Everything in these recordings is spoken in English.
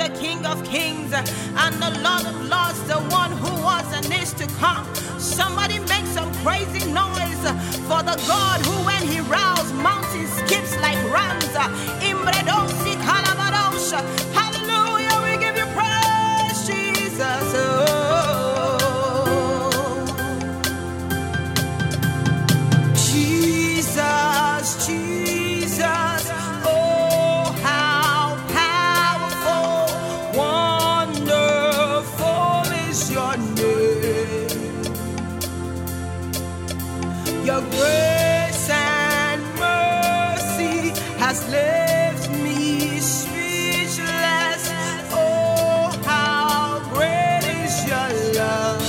the King of Kings and the Lord of Lords, the one who was and is to come. Somebody make some crazy noise for the God who, when he roused, mountains skips like rams. Imbredosi kalabadosh. Hallelujah, we give you praise, Jesus. Jesus, Jesus, oh, how powerful, wonderful is your name. Your grace and mercy has left me speechless. Oh, how great is your love.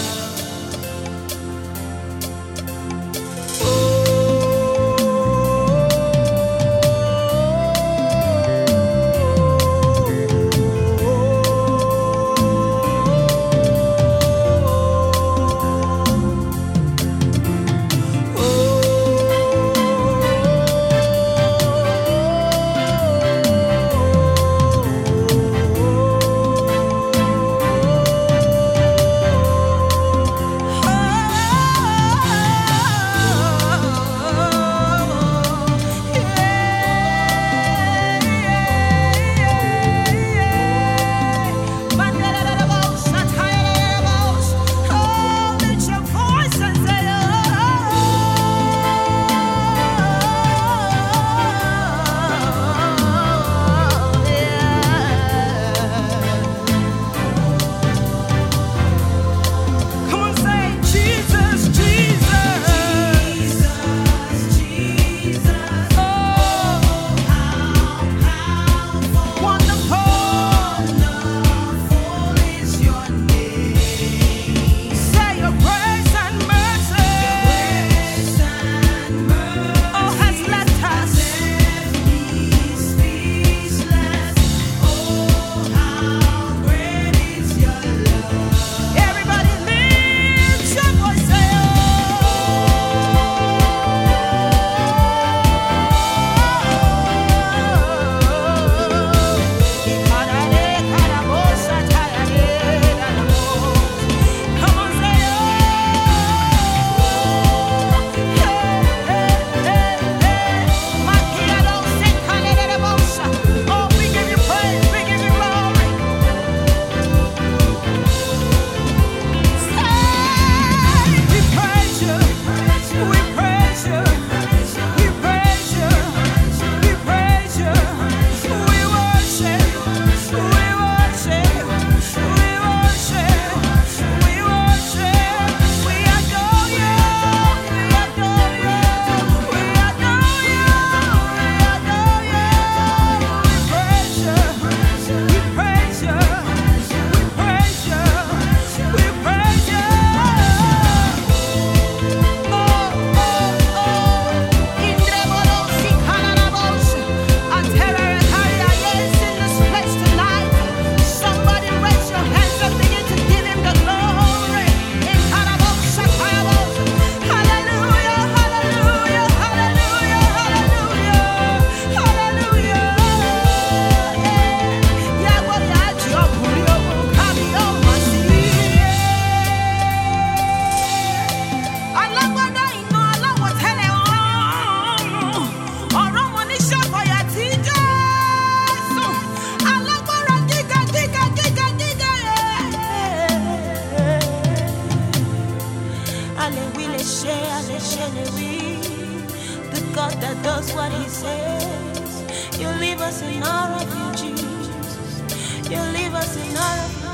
The God that does what he says. You leave us in our refuge, Jesus. You leave us in our refuge.